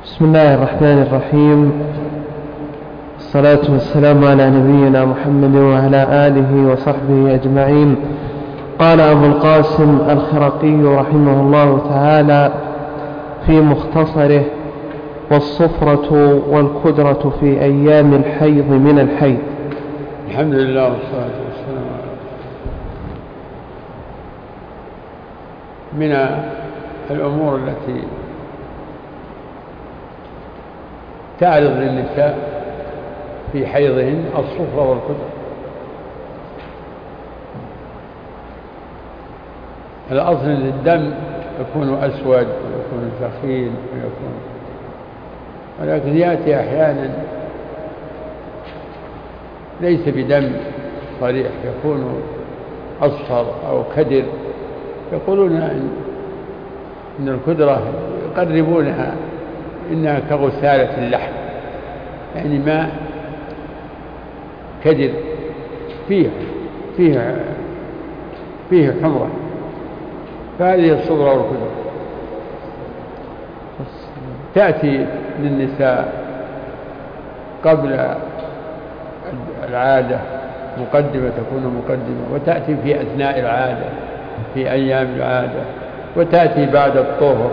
بسم الله الرحمن الرحيم. الصلاة والسلام على نبينا محمد وعلى آله وصحبه أجمعين. قال أبو القاسم الخرقي رحمه الله تعالى في مختصره: والصفرة والكدرة في أيام الحيض من الحيض. الحمد لله والصلاة والسلام على من الأمور التي تعرض للنساء في حيضهن الصفرة والكدرة. الأصل الدم يكون أسود ويكون ثخين ولكن يأتي أحيانا ليس بدم صريح، يكون أصفر أو كدر. يقولون إن الكدرة يقربونها إنها كغسالة اللحم، يعني ماء كدر فيه حمرة، فهذه الصفرة والكدرة تأتي للنساء قبل العادة مقدمة، تكون مقدمة، وتأتي في أثناء العادة في أيام العادة، وتأتي بعد الطهر.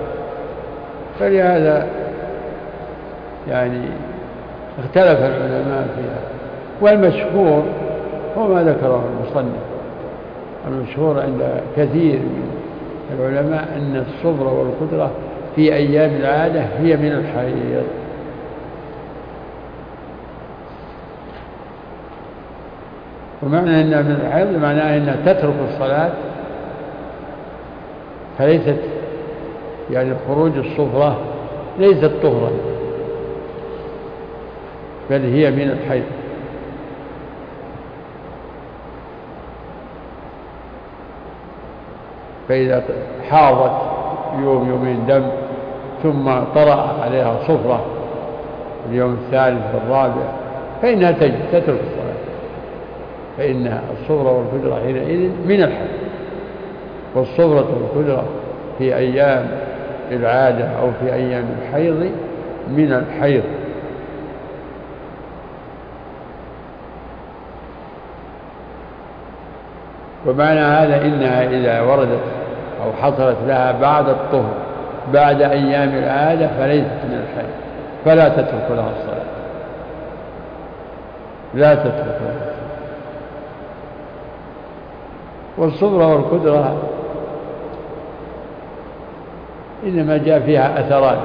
فلهذا يعني اختلف العلماء فيها، والمشهور هو ما ذكره المصنف. المشهور عند كثير من العلماء أن الصفرة والكدرة في أيام العادة هي من الحيض. ومعنى أنها من الحيض معناه أنها تترك الصلاة، فليست يعني خروج الصفرة ليست طهرا، بل هي من الحيض. فإذا حاضت يوم يومين دم ثم طرأ عليها صفرة اليوم الثالث والرابع فإنها تترك الصلاة، فإن الصفرة والكدرة حينئذ من الحيض. والصفرة والكدرة في أيام العادة أو في أيام الحيض من الحيض. ومعنى هذا إنها إذا وردت أو حصلت لها بعد الطهر بعد أيام العادة فليست من الحيض، فلا تترك لها الصلاة، لا تترك لها الصلاة. والصفرة والكدرة إنما جاء فيها أثران: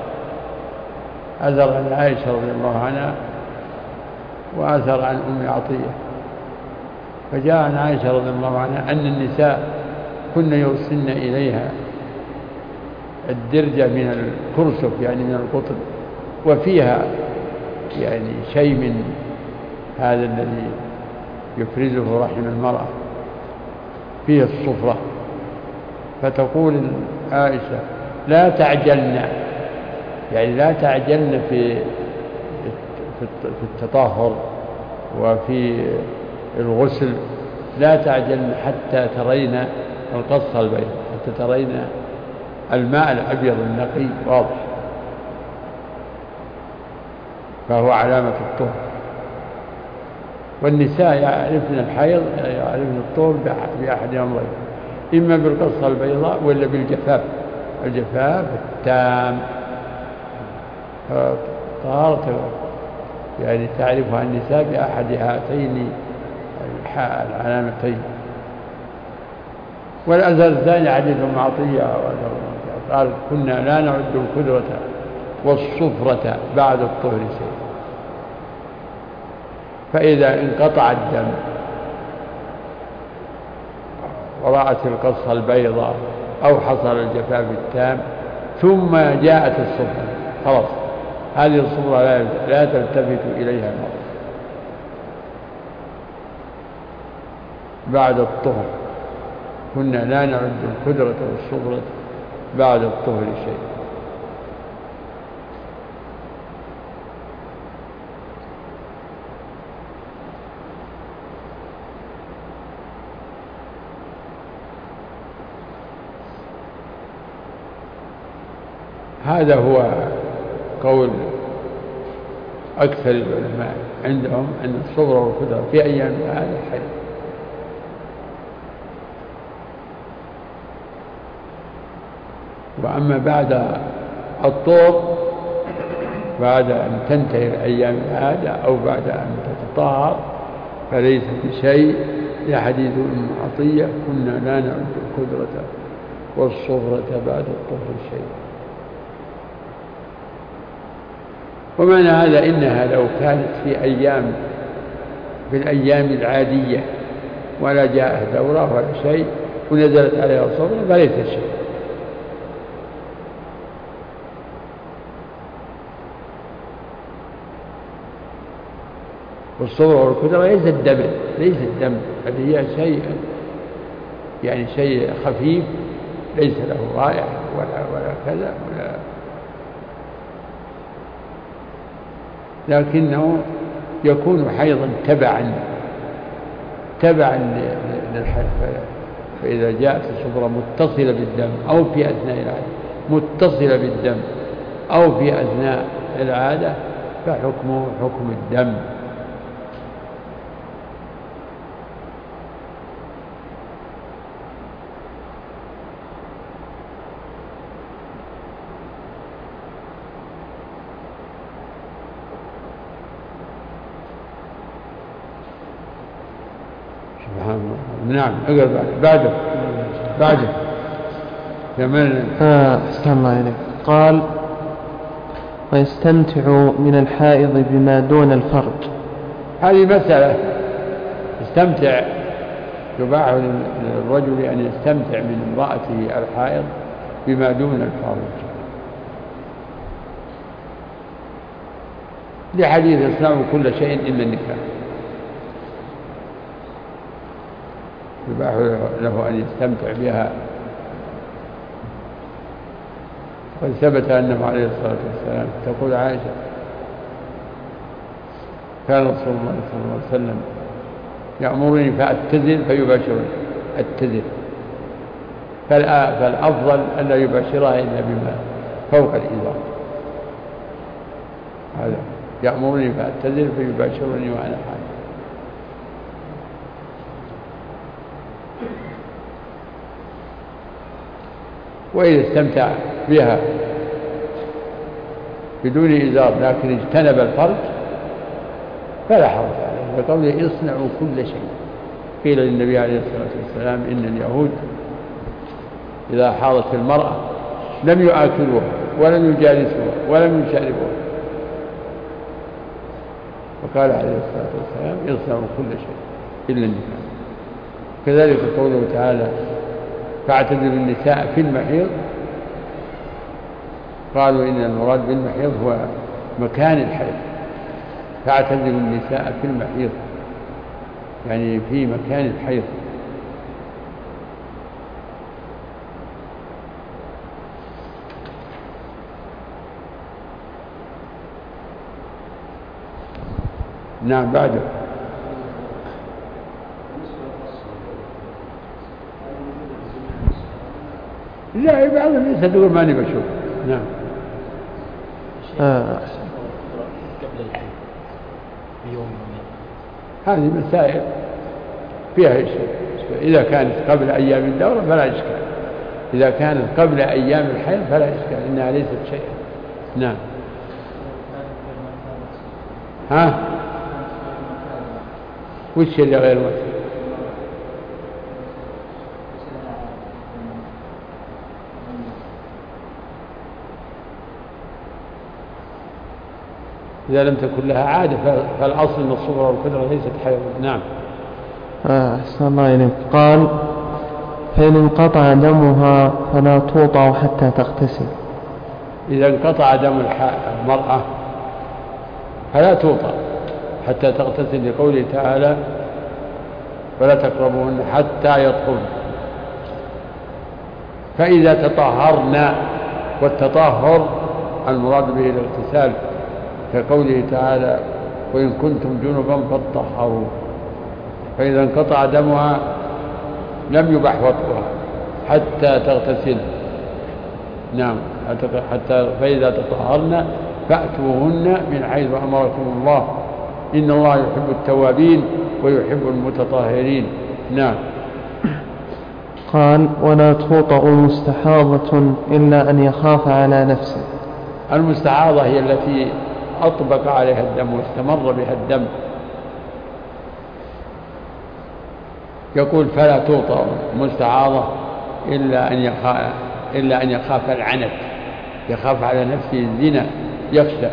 أثر عن عائشة رضي الله عنها، وأثر عن أم عطية. فجاء عن عائشة رضي الله عنها أن النساء كن يرسلن إليها الدرجة من الكرسف، يعني من القطن، وفيها يعني شيء من هذا الذي يفرزه رحم المرأة، فيه الصفرة. فتقول عائشة: لا تعجلن، يعني لا تعجلن في التطهر وفي الغسل، لا تعجلن حتى ترين القصة البيضاء، حتى ترين الماء الأبيض النقي واضح، فهو علامة الطهر. والنساء يعرفن الحيض، يعرفن الطهر بأحد أمرين: إما بالقصة البيضاء ولا بالجفاف، الجفاف التام. طهارة يعني تعرفها النساء بأحد هاتين العلامتين. والأثر الثاني حديث أم عطية قال: كنا لا نعد الكدرة والصفرة بعد الطهر شيء. فإذا انقطع الدم ورأت القصة البيضاء أو حصل الجفاف التام ثم جاءت الصفرة، خلاص هذه الصفرة لا تلتفت إليها المرأة بعد الطهر. كنا لا نعد الكدرة والصفرة بعد الطهر شيء. هذا هو قول أكثر العلماء عندهم أن الصغرى والكبرى في أيام العادة حيض. وأما بعد الطهر بعد أن تنتهي أيام العادة أو بعد أن تتطهر فليس بشيء، لحديث أم عطية كنا لا نعد القدرة والصغرة بعد الطهر شيء. ومعنى هذا إنها لو كانت في الأيام العادية ولا جاء دورة ولا شيء ونزلت عليها الصغرى فليس شيء. والصغرى والكدرى ليس الدم بل هي شيء يعني شيء خفيف ليس له رائحة ولا كذا لكنه يكون حيضا تبعا للحيض. فإذا جاءت الصغرى متصلة بالدم أو في أثناء العادة متصلة بالدم أو في أثناء العادة فحكمه حكم الدم. نعم اقرأ بعده كمان. أحسن الله إليك. قال ويستمتع من الحائض بما دون الفرج. هذه مسألة يستمتع، يباح للرجل أن يستمتع من امرأته الحائض بما دون الفرج لحديث يصنع كل شيء إلا النكاح. يباح له أن يستمتع بها. قد ثبت أنه عليه الصلاة والسلام تقول عائشة كان رسول الله صلى الله عليه وسلم يأمرني فأتزل فيباشرني أتزل، فالأفضل أن لا يباشرها إلا بما فوق الإزار. هذا يأمرني فأتزل فيباشرني وأنا حائض. وإذا استمتع بها بدون إزار لكن اجتنب الفرج فلا حرج عليه، بقوله اصنعوا كل شيء. قيل للنبي عليه الصلاة والسلام إن اليهود إذا حاضت المرأة لم يؤكلوها ولم يجالسوها ولم يشاربوها، وقال عليه الصلاة والسلام اصنعوا كل شيء إلا النكاح. كذلك قوله تعالى فاعتزلوا النساء في المحيض، قالوا إن المراد بالمحيض هو مكان الحيض، فاعتزلوا النساء في المحيض يعني في مكان الحيض. نعم بعده. لا بعض الناس تقول ماني بشوف. نعم هذه مسائل فيها شيء. إذا كانت قبل أيام الدورة فلا إشكال، إذا كانت قبل أيام الحيض فلا إشكال، إنها ليست شيئا. نعم وش اللي غير مسألة؟ إذا لم تكن لها عادة فالأصل أن الصغرى والكبرى ليست حيض. نعم أحسن الله إليك. قال فإن انقطع دمها فلا توطأ حتى تغتسل. إذا انقطع دم المرأة فلا توطأ حتى تغتسل، لقوله تعالى ولا تقربوهن حتى يطهرن. فإذا تطهرن، والتطهر المراد به الاغتسال، كقوله تعالى وإن كنتم جنبا فاطهروا. فإذا انقطع دمها لم يبح وطئها حتى تغتسل. نعم حتى فإذا تطهرن فأتوهن من حيث أمركم الله إن الله يحب التوابين ويحب المتطهرين. نعم. قال ولا توطأ مستحاضة إلا أن يخاف على نفسه. المستحاضة هي التي أطبق عليها الدم واستمر بها الدم. يقول فلا توطأ مستحاضة إلا أن يخاف العنت، يخاف على نفسه الزنا، يخشى.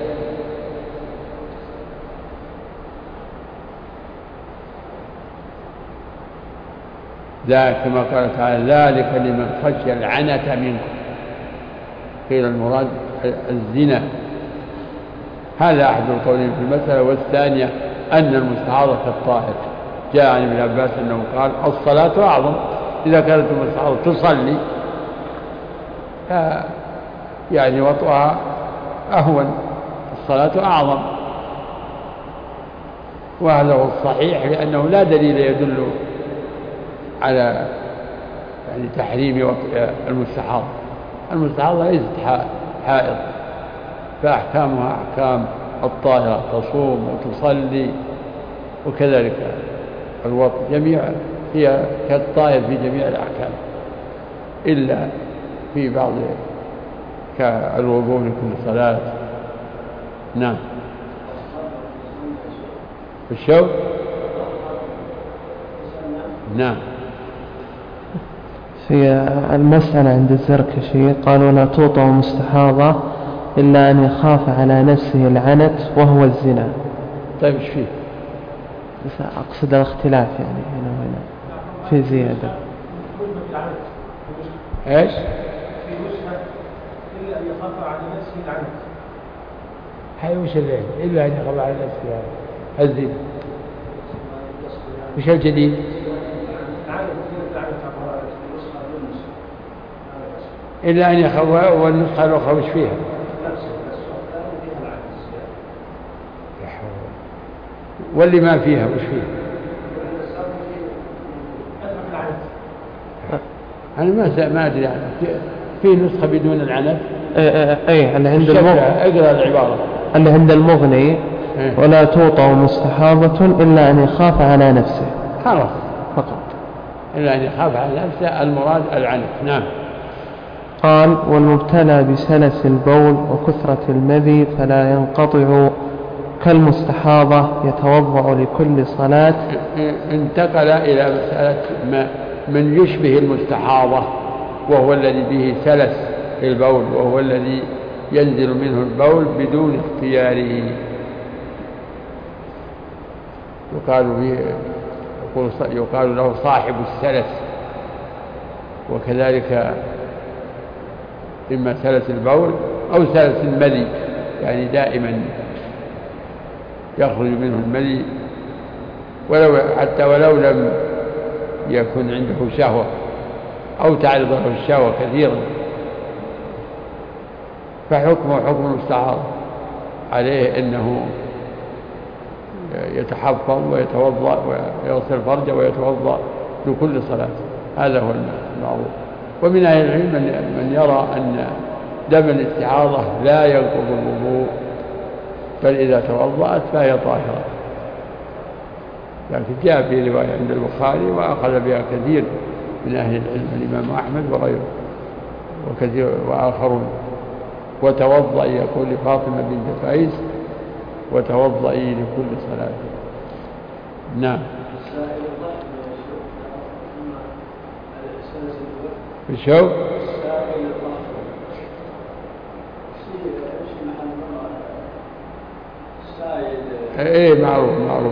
ذلك كما قال تعالى ذلك لمن خشي العنت منكم. قيل المراد الزنا. هذا أحد القولين في المسألة. والثانية أن المستحاضة كالطاهر. جاء عن ابن عباس أنه قال الصلاة أعظم. إذا كانت المستحاضة تصلي يعني وطئها أهون، الصلاة أعظم. وهذا هو الصحيح لأنه لا دليل يدل على يعني تحريم وطئ المستحاضة. المستحاضة ليست حائض، فأحكامها أحكام الطاهرة، تصوم وتصلي، وكذلك الوطء جميع هي كالطاهر في جميع الأحكام إلا في بعض كالوضوء لكل صلاة. نعم. الشوك. نعم. في المسألة عند الزركشي قالوا لا توطأ مستحاضة إلا أن يخاف على نفسه العنت وهو الزنا. طيب ايش فيه؟ بس أقصد الاختلاف يعني هنا وهنا في زيادة. ايش؟ في نسخة إلا أن يخاف على نفسه العنت. هاي وش الليل؟ إلا أن يخاف على نفسه الزنا. وش الجديد؟ إلا أن يخاف. والنسخة الأخرى وش فيها؟ واللي ما فيها وش فيها؟ أنا ما أدري عنها. في نسخة بدون العنف. أي اللي عند المغني. اقرأ العبارة اللي عند المغني ولا توطأ مستحاضة إلا أن يخاف على نفسه. خلاص فقط. إلا أن يخاف على نفسه المراد العنف. نعم. قال والمبتلى بسلس البول وكثرة المذي فلا ينقطع كالمستحاضة يتوضأ لكل صلاة. انتقل إلى مسألة من يشبه المستحاضة وهو الذي به سلس البول، وهو الذي ينزل منه البول بدون اختياره. يقال له صاحب السلس. وكذلك إما سلس البول أو سلس المذي، يعني دائما يخرج منه المذي حتى ولو لم يكن عنده شهوة أو تعرض له الشهوة كثيرا، فحكمه حكم المستحاضة. عليه أنه يتحفظ ويتوضأ ويغسل فرجه ويتوضأ لكل صلاة. هذا هو المعروف. ومن أهل العلم من يرى أن دم الاستحاضة لا ينقض الوضوء، بل إذا توضأت فهي طاهرة. لكن جاء في رواية عند البخاري وأخذ بها كثير من أهل العلم، الإمام أحمد وغيره وكثير وآخرون. وتوضئي، يقول لفاطمة بنت قيس وتوضئي لكل صلاة. نعم. الشوك. ايه معروف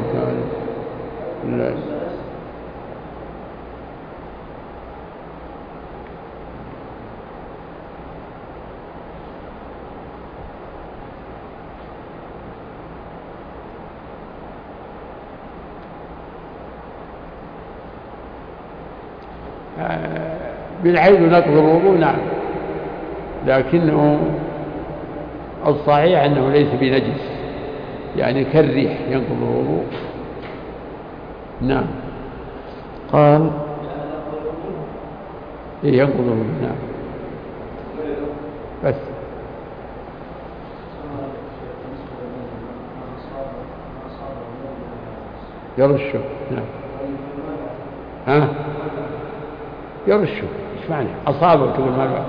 لا. بالحيث نقض الوضوء نعم، لكنه الصحيح أنه ليس بنجس، يعني كالريح ينقض الوضوء. نعم. قال ينقض الوضوء. نعم. بس يرشه. نعم. ها؟ يرشه. ايش معنى؟ أصابه تقول ما بعد.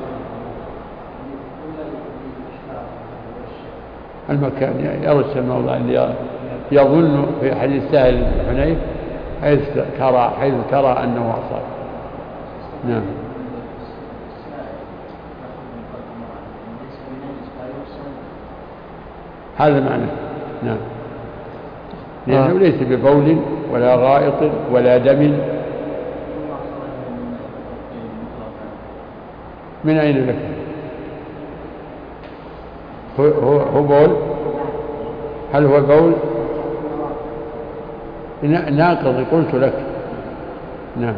المكان يرش الموضع اللي يظن في حديث سهل بن حنيف حيث ترى أنه أصاب. نعم. هذا معنى. نعم. لأنه ليس ببول ولا غائط ولا دم. من أين لك؟ هو بول؟ هل هو بول؟ ناقض قلت لك. نعم.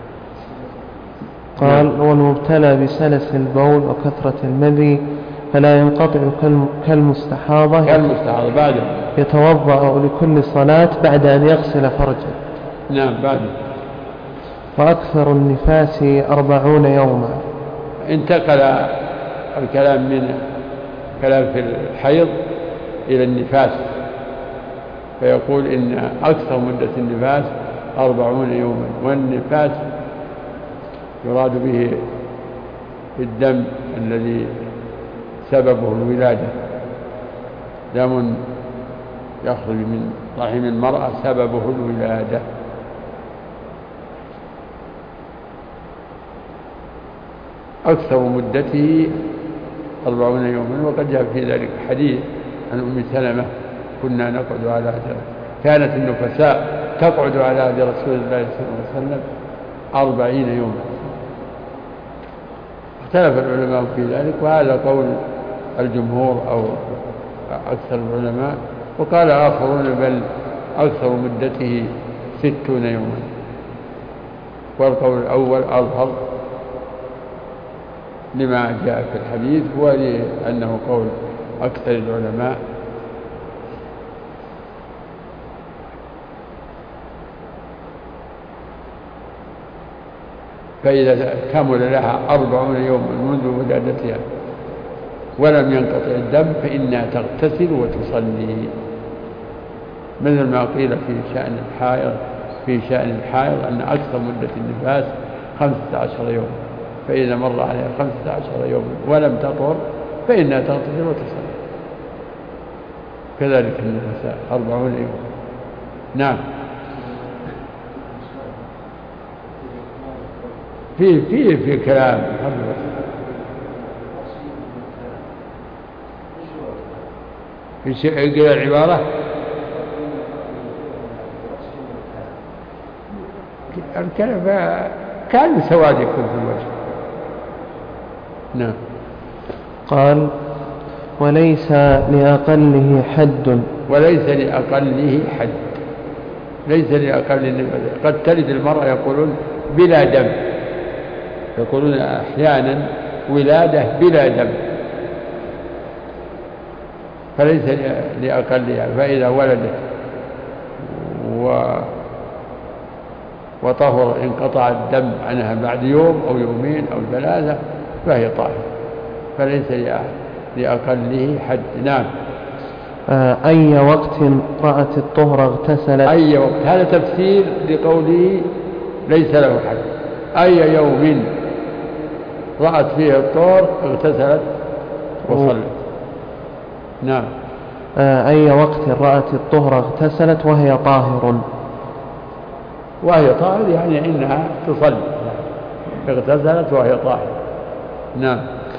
قال والمبتلى بسلس البول وكثرة المذي فلا ينقطع كالمستحاضة بعد يتوضأ لكل صلاة بعد أن يغسل فرجه. نعم. بعد. وأكثر النفاس 40 يوما. انتقل الكلام من كلام في الحيض إلى النفاس، فيقول إن أكثر مدة النفاس 40 يوما، والنفاس يراد به الدم الذي سببه الولادة، دم يخرج من رحم المرأة سببه الولادة. أكثر مدته 40 يوما. وقد جاء في ذلك حديث عن أم سلمة كنا نقعد على عهد، كانت النفساء تقعد على عهد رسول الله صلى الله عليه وسلم 40 يوما. اختلف العلماء في ذلك، وهذا قول الجمهور أو أكثر العلماء، وقال آخرون بل أكثر مدته 60 يوما، والقول الأول أظهر لما جاء في الحديث ولأنه قول أكثر العلماء. فإذا كمل لها 40 يوما منذ ولادتها ولم ينقطع الدم فإنها تغتسل وتصلي، مثل ما قيل في شأن الحائض أن أكثر مدة النفاس 15 يوم، فإذا مر عليها 15 يوم ولم تطهر فإنها تغتسل وتصلي. كذلك النساء 40 يوم. نعم. في كلام في شيء العبارة الكلام كان سواد يكون في الوجه. نعم. قال وليس لأقله حد. وليس لأقله حد. ليس لأقل. قد تلد المرأة يقولون بلا دم، يقولون أحيانا ولادة بلا دم، فليس لأقلها. فإذا ولدت وطهر انقطع الدم عنها بعد يوم أو يومين أو 3 فهي طاهرة، فليس لأقله حد. نعم. أي وقت رأت الطهر اغتسلت. أي وقت، هذا تفسير لقوله ليس له حد. أي يوم رأت فيه الطهر اغتسلت وصلت. نعم. أي وقت رأت الطهر اغتسلت وهي طاهر. وهي طاهر يعني إنها تصلي، اغتسلت وهي طاهر. نعم.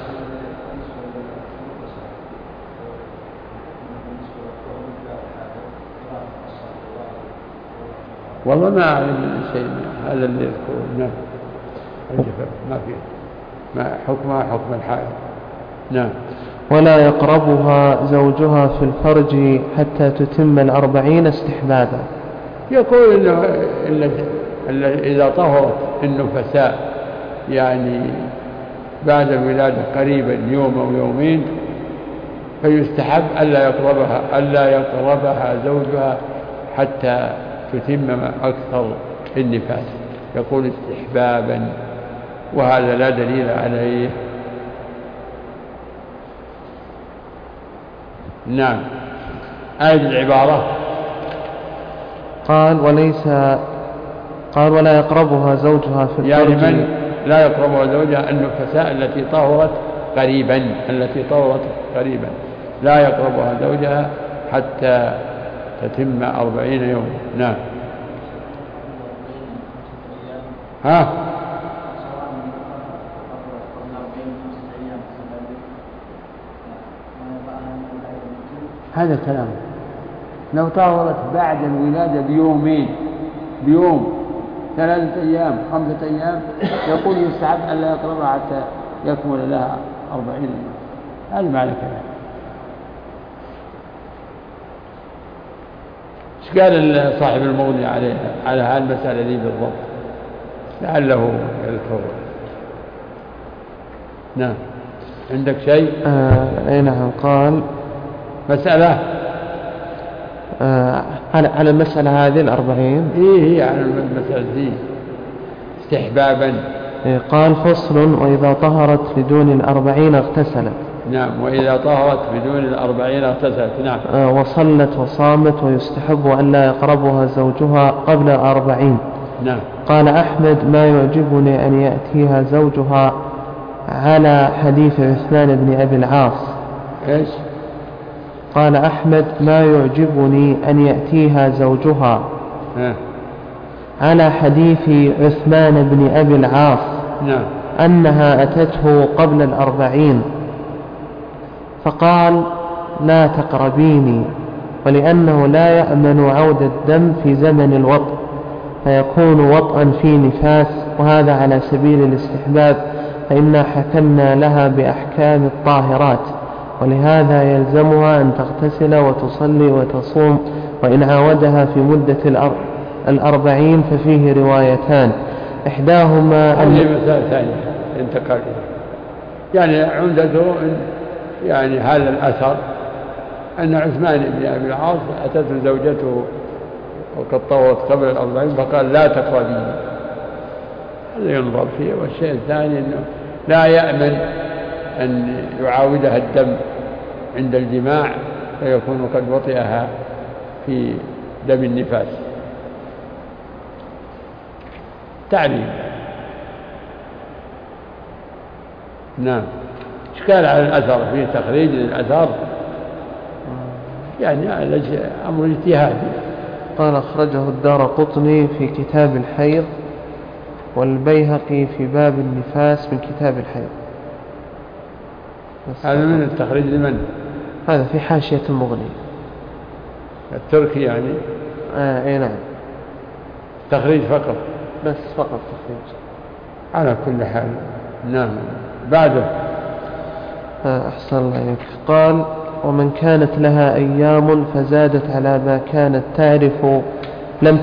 والله ما أعلم شيء هذا اللي يذكره. نعم. ما فيه، ما حكمها حكم الحائض. نعم. ولا يقربها زوجها في الفرج حتى تتم 40 استحبابا. يقول إنه إذا طهرت النفساء يعني بعد الولادة قريبا يوم أو يومين فيستحب ألا يقربها زوجها حتى تتم أكثر النفاس. يقول استحبابا، وهذا لا دليل عليه. نعم. آية العبارة قال ولا يقربها زوجها في يعني الفرج. من لا يقربها زوجها النفساء التي طهرت قريبا لا يقربها زوجها حتى تتم 40 يوم. نعم. هذا كلام. لو طهرت بعد الولادة بيوم 3 أيام 5 أيام يقول يستحب أن لا يقربها حتى يكمل لها 40 يوم. هذا معنى كلام. ايش قال صاحب المغني على هالمسألة دي بالضبط؟ لعله يذكر. نعم. عندك شيء؟ أي نعم. قال مسألة على المسألة هذه 40. هي على المسألة دي استحبابا. قال فصل وإذا طهرت بدون 40 اغتسلت. نعم. وإذا طهرت بدون 40 اغتسلت. نعم. وصلت وصامت ويستحب أن لا يقربها زوجها قبل 40. نعم. قال أحمد ما يعجبني أن يأتيها زوجها على حديث عثمان بن أبي العاص. إيش؟ قال أحمد ما يعجبني أن يأتيها زوجها على حديث عثمان بن أبي العاص. نعم. أنها أتته قبل 40 فقال لا تقربيني، ولأنه لا يأمن عود الدم في زمن الوطء فيكون وطئا في نفاس، وهذا على سبيل الاستحباب، فإنا حكمنا لها بأحكام الطاهرات، ولهذا يلزمها أن تغتسل وتصلي وتصوم، وإن عاودها في مدة 40 ففيه روايتان، إحداهما هذه مسألة ثانية انتقل يعني عنده يعني هذا الأثر أن عثمان بن أبي العاص أتته زوجته وقد طهرت قبل 40 فقال لا تقربيني. هذا ينظر فيه. والشيء الثاني أنه لا يأمن أن يعاودها الدم عند الجماع فيكون قد وطئها في دم النفاس. تعليم. نعم. إشكال على الأثر فيه تخريج للأثر يعني أمر اجتهادي. قال أخرجه الدارقطني في كتاب الحيض، والبيهقي في باب النفاس من كتاب الحيض. هذا من التخريج لمن؟ هذا في حاشية المغني التركي يعني. اي نعم. تخريج فقط. بس فقط تخريج على كل حال. نعم. بعده أحسن الله إليك. قال ومن كانت لها أيام فزادت على ما كانت تعرف لم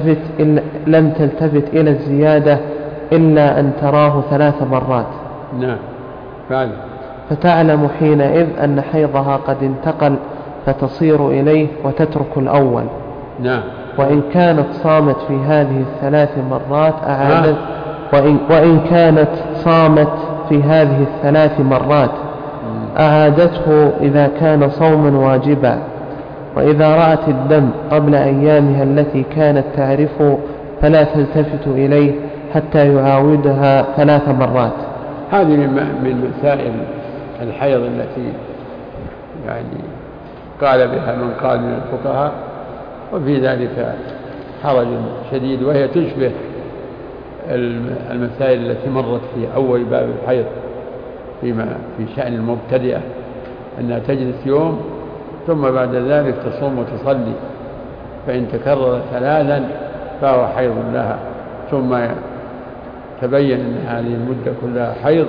تلتفت إلى الزيادة إلا أن تراه 3 مرات. نعم. بعد فتعلم حينئذ أن حيضها قد انتقل فتصير إليه وتترك الأول. نعم. وإن كانت صامت في هذه 3 مرات أعادت وإن كانت صامت في هذه 3 مرات أعادته إذا كان صوما واجبا. وإذا رأت الدم قبل أيامها التي كانت تعرف فلا تلتفت إليه حتى يعاودها 3 مرات. هذه من مسائل الحيض التي يعني قال بها من قال من الفقهاء، وفي ذلك حرج شديد، وهي تشبه المسائل التي مرت في أول باب الحيض في شأن المبتدئة، أنها تجلس يوم ثم بعد ذلك تصوم وتصلي، فإن تكرر 3 فهو حيض لها، ثم تبين أن هذه المدة كلها حيض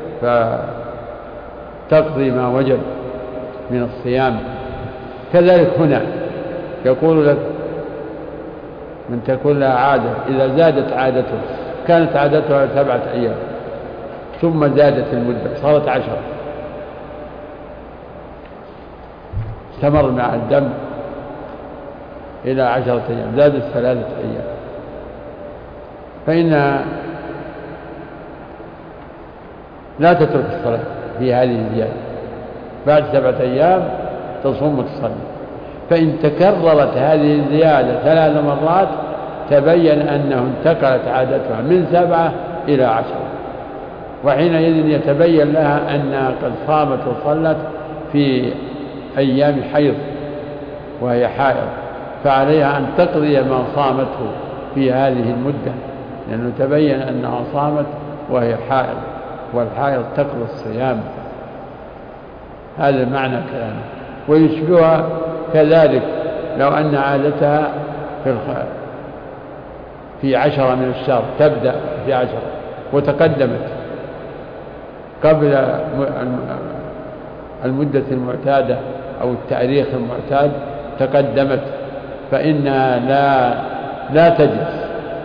فتقضي ما وجب من الصيام. كذلك هنا يقول لك من تكون لها عادة إذا زادت عادته، كانت عادتها 7 أيام ثم زادت المدة صارت 10، استمر مع الدم إلى 10 أيام، زادت 3 أيام، فإنها لا تترك الصلاة في هذه الزيادة، بعد 7 أيام تصوم وتصلي. فإن تكررت هذه الزيادة 3 مرات تبين أنه انتقلت عادتها من 7 إلى 10، وحينئذ يتبين لها أنها قد صامت وصلت في أيام حيض وهي حائض، فعليها أن تقضي ما صامته في هذه المدة، لأنه تبين أنها صامت وهي حائض، والحائض تقضي الصيام. هذا معنى كلامه. ويشبهها كذلك لو أن عادتها في 10 من الشهر، تبدأ في 10 وتقدمت قبل المدة المعتادة أو التاريخ المعتاد، تقدمت، فإنها لا تجلس،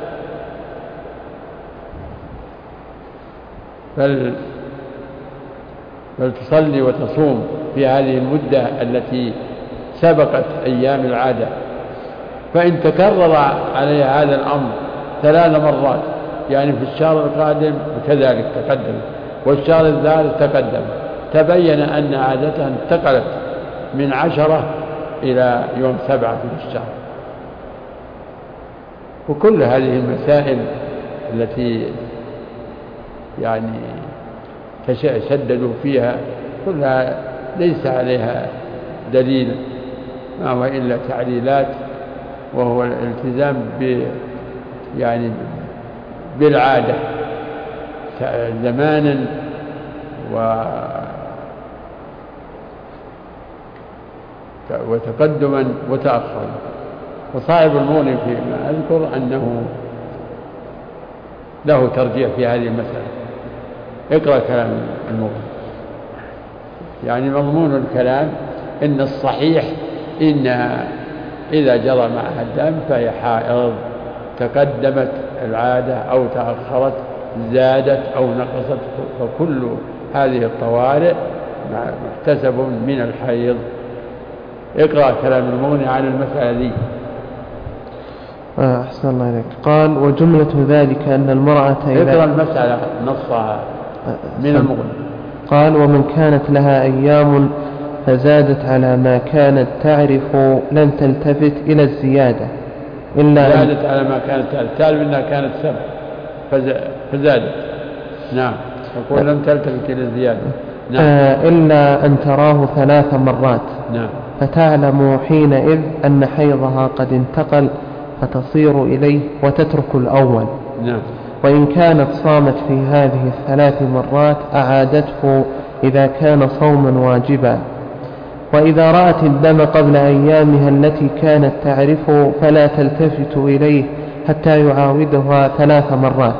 بل تصلي وتصوم في هذه المدة التي سبقت أيام العادة. فإن تكرر عليها هذا الأمر 3 مرات، يعني في الشهر القادم وكذلك تقدم، والشهر الثالث تقدم، تبين أن عادتها انتقلت من 10 إلى يوم 7 في الشهر. وكل هذه المسائل التي يعني تشددوا فيها كلها ليس عليها دليل، ما هو إلا تعليلات، وهو الالتزام يعني بالعادة زمانا وتقدما وتأخرا. وصاحب المغني فيما أذكر أنه له ترجيح في هذه المسألة. اقرأ كلام المغني. يعني مضمون الكلام إن الصحيح إنها إذا جرى معها الدم فهي حائض، تقدمت العادة أو تأخرت، زادت أو نقصت، فكل هذه الطوارئ محتسب من الحيض. اقرأ كلام المغني عن المسألة دي. أحسن الله إليك. قال: وجملة ذلك أن المرأة اقرأ المسألة نصها من المغني. قال: ومن كانت لها أيام فزادت على ما كانت تعرف لن تلتفت إلى الزيادة إلا زادت على ما كانت تعرف إنها كانت 7 فزادت. نعم. يقول لم تلتفت إلى الزيادة. نعم. إلا أن تراه 3 مرات. نعم. فتعلم حينئذ أن حيضها قد انتقل فتصير إليه وتترك الأول. نعم. وإن كانت صامت في هذه 3 مرات أعادته إذا كان صوما واجبا. وإذا رأت الدم قبل أيامها التي كانت تعرفه فلا تلتفت إليه حتى يعاودها 3 مرات.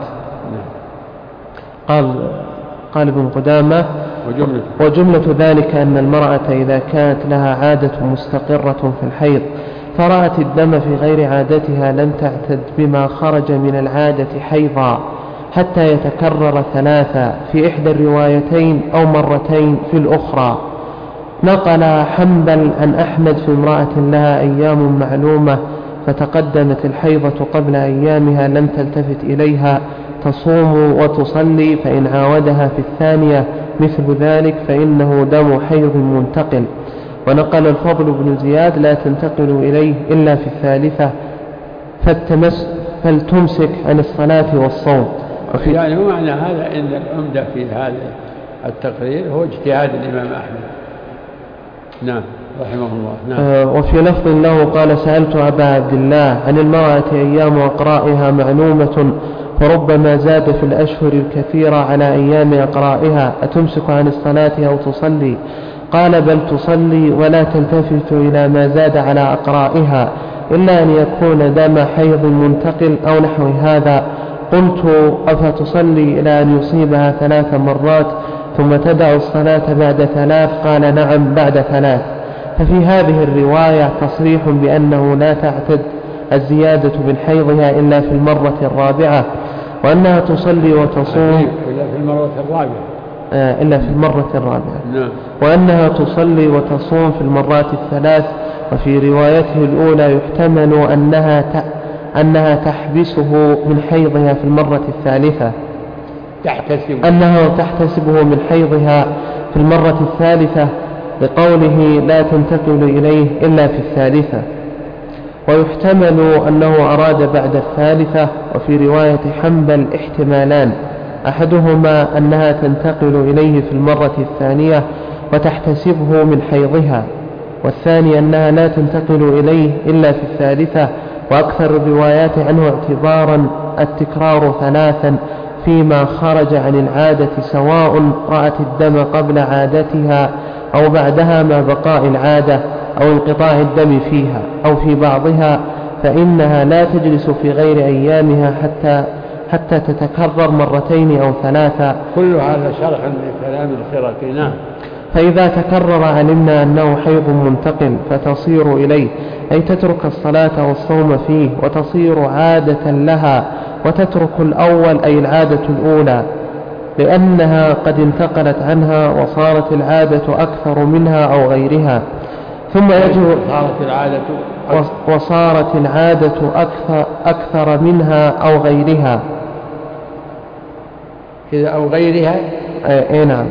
قال ابن قدامة: وجملة ذلك أن المرأة إذا كانت لها عادة مستقرة في الحيض فرأت الدم في غير عادتها لم تعتد بما خرج من العادة حيضا حتى يتكرر 3 في إحدى الروايتين أو مرتين في الأخرى. نقل حنبل عن أحمد في امرأة لها أيام معلومة فتقدمت الحيضة قبل أيامها لم تلتفت إليها تصوم وتصلي، فإن عاودها في الثانية مثل ذلك فإنه دم حيض منتقل. ونقل الفضل بن زياد: لا تنتقل إليه إلا في الثالثة فلتمسك عن الصلاة والصوم. يعني معنى هذا إن العمدة في هذا التقرير هو اجتهاد الإمام أحمد. نعم رحمه الله. نعم. وفي لفظ له قال: سألت أبا عبد الله عن المرأة أيام أقرائها معلومة فربما زاد في الأشهر الكثيرة على أيام أقرائها أتمسك عن الصلاة أو تصلي؟ قال: بل تصلي ولا تلتفت إلى ما زاد على أقرائها إلا أن يكون دم حيض منتقل أو نحو هذا. قلت: أفتصلي إلى أن يصيبها 3 مرات ثم تدع الصلاة بعد 3؟ قال: نعم بعد 3. ففي هذه الرواية تصريح بأنه لا تعتد الزيادة من حيضها إلا في المرة الرابعة، وأنها تصلي وتصوم إلا في المرة الرابعة. نعم. وأنها تصلي وتصوم في المرات 3. وفي روايته الأولى يحتمل أنها تحبسه من حيضها في المرة الثالثة، أنها تحتسبه من حيضها في المرة الثالثة لقوله لا تنتقل إليه إلا في الثالثة. ويحتمل أنه أراد بعد الثالثة. وفي رواية حنبل احتمالان: أحدهما أنها تنتقل إليه في المرة الثانية وتحتسبه من حيضها، والثاني أنها لا تنتقل إليه إلا في الثالثة. وأكثر الروايات عنه اعتبارا التكرار ثلاثا فيما خرج عن العادة، سواء رأت الدم قبل عادتها أو بعدها مع بقاء العادة أو انقطاع الدم فيها أو في بعضها، فإنها لا تجلس في غير أيامها حتى تتكرر مرتين أو ثلاثة. كل هذا شرح لكلام الخرقي. نعم. فإذا تكرر علمنا أنه حيض منتقل فتصير إليه، أي تترك الصلاة والصوم فيه وتصير عادة لها، وتترك الأول أي العادة الأولى لأنها قد انتقلت عنها وصارت العادة أكثر منها أو غيرها. ثم يجب وصارت العادة أكثر منها أو غيرها. كذا أو غيرها. أي نعم.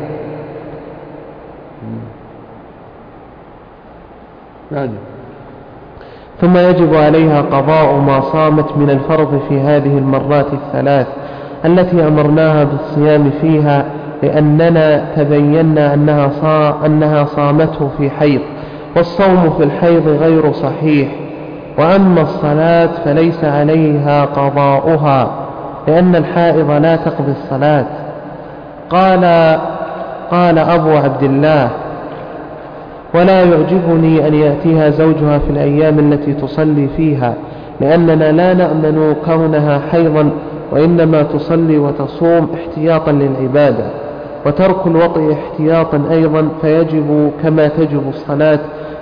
ثم يجب عليها قضاء ما صامت من الفرض في هذه المرات الثلاث التي أمرناها بالصيام فيها، لأننا تبينا أنها صامته في حيض، والصوم في الحيض غير صحيح. وأما الصلاة فليس عليها قضاؤها، لأن الحائض لا تقضي الصلاة. قال أبو عبد الله: ولا يعجبني أن يأتيها زوجها في الأيام التي تصلي فيها، لأننا لا نأمن كونها حيضا، وإنما تصلي وتصوم احتياطا للعبادة، وترك الوطء احتياطا أيضا، فيجب كما تجب الصلاة.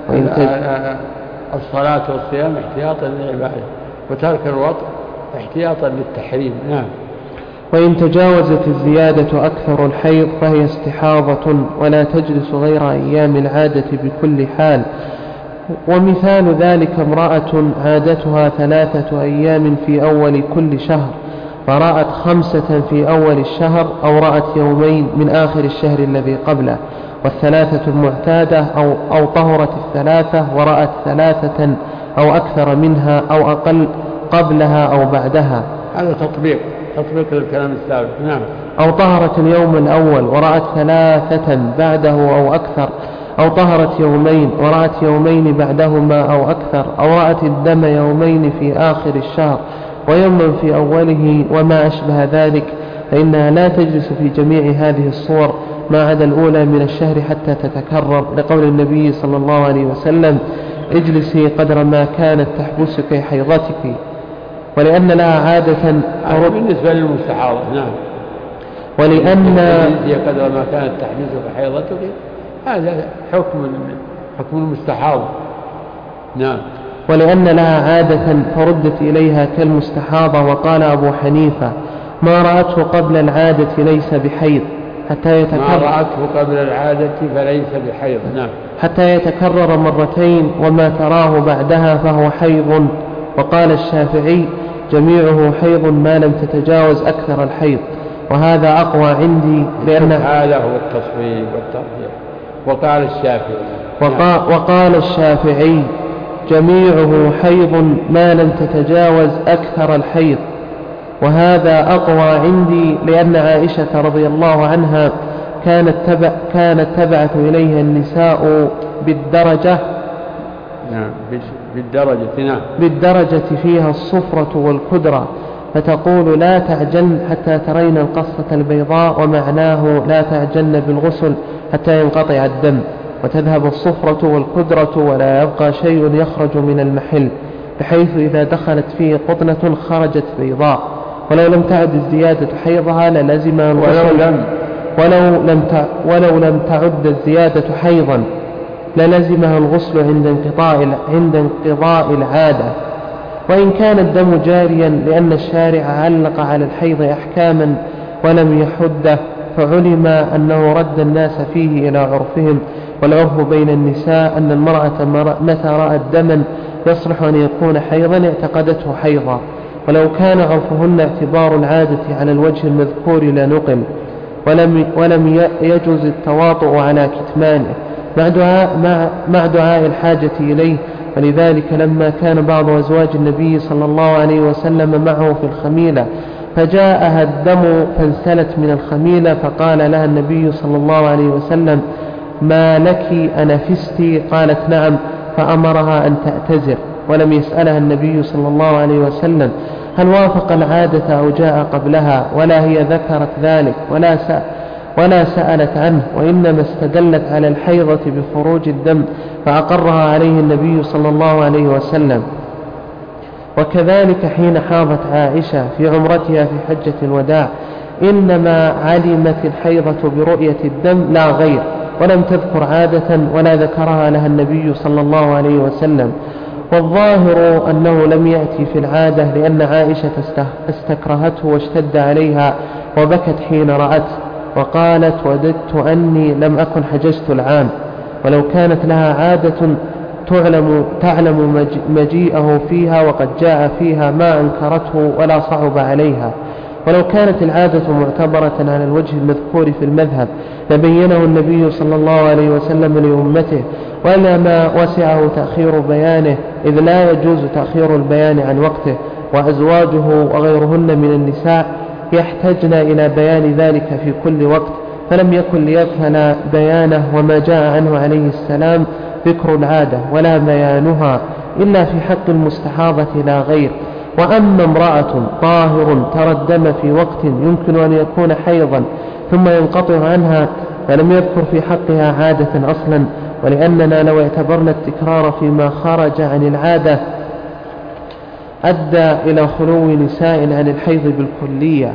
الصلاة والصيام احتياطا للعبادة، وترك الوطء احتياطا للتحريم. نعم. وإن تجاوزت الزيادة أكثر الحيض فهي استحاضة، ولا تجلس غير أيام العادة بكل حال. ومثال ذلك امرأة عادتها 3 أيام في أول كل شهر، فرأت 5 في أول الشهر، أو رأت يومين من آخر الشهر الذي قبله، والثلاثة المعتادة، أو طهرت 3 ورأت 3 أو أكثر منها أو أقل قبلها أو بعدها. هذا تطبيق للكلام السابق. نعم. أو طهرت اليوم الأول ورأت 3 بعده أو أكثر، أو طهرت يومين ورأت يومين بعدهما أو أكثر، أو رأت الدم يومين في آخر الشهر ويوما في أوله وما أشبه ذلك، فإنها لا تجلس في جميع هذه الصور ما عدا الأولى من الشهر حتى تتكرر، لقول النبي صلى الله عليه وسلم: اجلسي قدر ما كانت تحبسك حيضتك. ولأن لها عادة بالنسبة للمستحاضة. نعم. ولأن قدر ما كانت تحبسك حيضتك، هذا حكم المستحاضة. نعم. ولأن لها عادة فردت إليها كالمستحاضة. وقال أبو حنيفة: ما رأته قبل العادة ليس بحيض حتى يتكرر. ما رأته قبل العادة فليس بحيض. نعم. حتى يتكرر مرتين، وما تراه بعدها فهو حيض. وقال الشافعي: جميعه حيض ما لم تتجاوز أكثر الحيض، وهذا أقوى عندي لأن هذا هو التصويب والترجيح. وقال الشافعي: جميعه حيض ما لم تتجاوز أكثر الحيض، وهذا أقوى عندي لأن عائشة رضي الله عنها كانت تبعث إليها النساء بالدرجة. نعم. بالدرجة فيها الصفرة والكدرة، فتقول: لا تعجلن حتى ترين القصة البيضاء، ومعناه لا تعجلن بالغسل حتى ينقطع الدم، وتذهب الصفرة والكدرة ولا يبقى شيء يخرج من المحل، بحيث إذا دخلت فيه قطنة خرجت بيضاء. ولو لم تعد الزيادة حيضها للزمها الغسل. ولو لم تعد الزيادة حيضا للزمها الغسل عند انقضاء العادة، وإن كان الدم جاريا، لأن الشارع علق على الحيض أحكاما ولم يحده، فعلم أنه رد الناس فيه إلى عرفهم. والعرف بين النساء أن المرأة متى رأت دما يصلح أن يكون حيضا اعتقدته حيضا، ولو كان عرفهن اعتبار العادة على الوجه المذكور لنقل، ولم يجوز التواطؤ على كتمانه، مع دعاء الحاجة إليه. ولذلك لما كان بعض أزواج النبي صلى الله عليه وسلم معه في الخميلة فجاءها الدم فانسلت من الخميلة فقال لها النبي صلى الله عليه وسلم: ما لك أنفست؟ قالت: نعم. فأمرها أن تعتذر، ولم يسألها النبي صلى الله عليه وسلم هل وافق العادة أو جاء قبلها، ولا هي ذكرت ذلك ولا سألت عنه، وإنما استدلت على الحيضة بخروج الدم فأقرها عليه النبي صلى الله عليه وسلم. وكذلك حين حاضت عائشة في عمرتها في حجة الوداع إنما علمت الحيضة برؤية الدم لا غير، ولم تذكر عادة ولا ذكرها لها النبي صلى الله عليه وسلم. والظاهر أنه لم يأتي في العادة لأن عائشة استكرهته واشتد عليها وبكت حين رأته، وقالت: وددت أني لم أكن حججت العام. ولو كانت لها عادة تعلم مجيئه فيها وقد جاء فيها ما أنكرته ولا صعب عليها. ولو كانت العادة معتبرة على الوجه المذكور في المذهب لبينه النبي صلى الله عليه وسلم لأمته، وإنما وسعه تأخير بيانه، إذ لا يجوز تأخير البيان عن وقته، وأزواجه وغيرهن من النساء يحتجن إلى بيان ذلك في كل وقت، فلم يكن ليغفل بيانه وما جاء عنه عليه السلام ذكر العادة ولا بيانها إلا في حق المستحاضة لا غير. وأما امرأة طاهر ترى الدم في وقت يمكن أن يكون حيضا ثم ينقطع عنها فلم يذكر في حقها عادة أصلا، ولأننا لو اعتبرنا التكرار فيما خرج عن العادة أدى إلى خلو نساء عن الحيض بالكلية.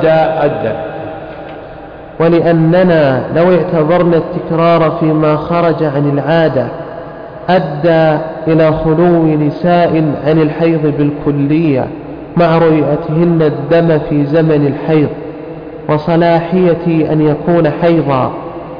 ولأننا لو اعتبرنا التكرار فيما خرج عن العادة أدى إلى خلو نساء عن الحيض بالكلية مع رؤيتهن الدم في زمن الحيض وصلاحية أن يكون حيضا.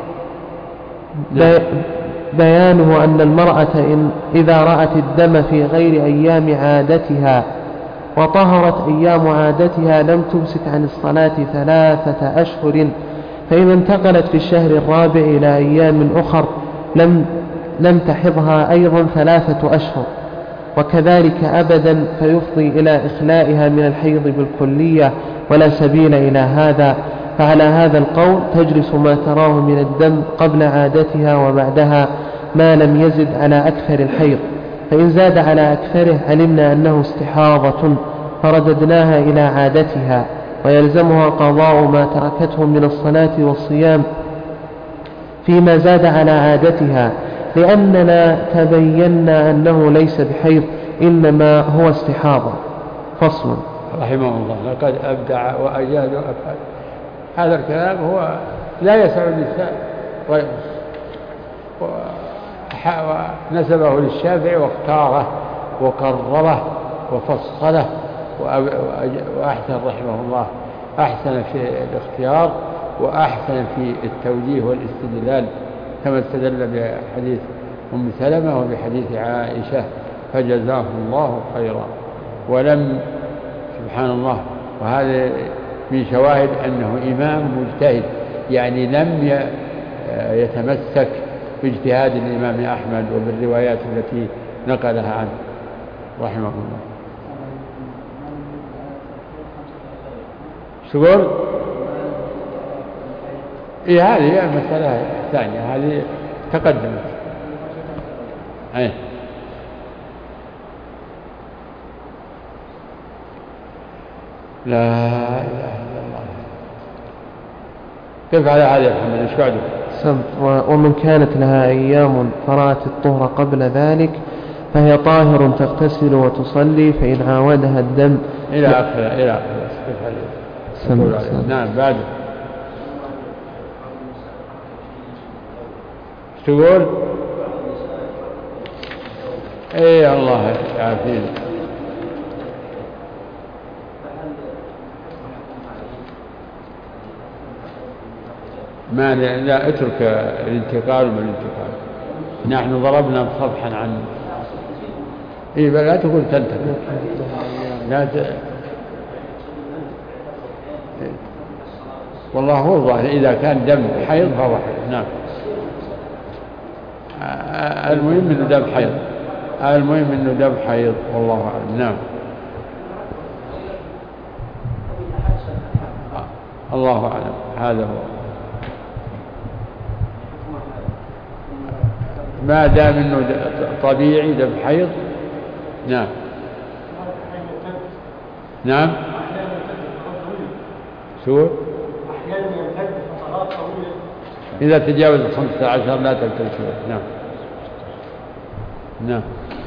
بيانه أن المرأة إذا رأت الدم في غير أيام عادتها وطهرت أيام عادتها لم تمسك عن الصلاة 3 أشهر، فإذا انتقلت في الشهر الرابع إلى أيام أخر لم تحضها أيضا 3 أشهر، وكذلك أبدا، فيفضي إلى إخلائها من الحيض بالكلية ولا سبيل إلى هذا. فعلى هذا القول تجلس ما تراه من الدم قبل عادتها وبعدها ما لم يزد على أكثر الحيض، فإن زاد على أكثره علمنا أنه استحاضة فرددناها إلى عادتها، ويلزمها قضاء ما تركته من الصلاة والصيام فيما زاد على عادتها، لأننا تبينا أنه ليس بحيض إنما هو استحاضة. فصل. رحمه الله لقد أبدع وأجاد وأفعل. هذا الكلام هو لا يسع النساء، ونسبه للشافعي واختاره وقرره وفصله وأحسن رحمه الله، أحسن في الاختيار وأحسن في التوجيه والاستدلال، كما استدل بحديث أم سلمة وبحديث عائشة، فجزاه الله خيرا. ولم سبحان الله، وهذا من شواهد أنه إمام مجتهد، يعني لم يتمسك باجتهاد الإمام أحمد وبالروايات التي نقلها عنه رحمه الله. شكر هذه مسألة ثانية، هذه تقدمت. لا إله إلا الله. كيف على هذا يا محمد؟ ايش بعده؟ ومن كانت لها أيام فرأت الطهر قبل ذلك فهي طاهر تغتسل وتصلي، فإن عاودها الدم إلى آخره. نعم. بعد تقول اي الله يعافينا. ما لا اترك الانتقال من الانتقال. نحن ضربنا صفحا عن بل لا تقول تنتقل، والله هو الظاهر إذا كان دم حيض فهو حيض. نعم. المهم انه دم حيض، المهم انه دم حيض والله اعلم. نعم. الله اعلم. هذا هو، ما دام انه طبيعي دم حيض. نعم. نعم. شو؟ أحيانا يمتد فترات طويلة. إذا تجاوز 15 لا تلتفت. نعم. نعم.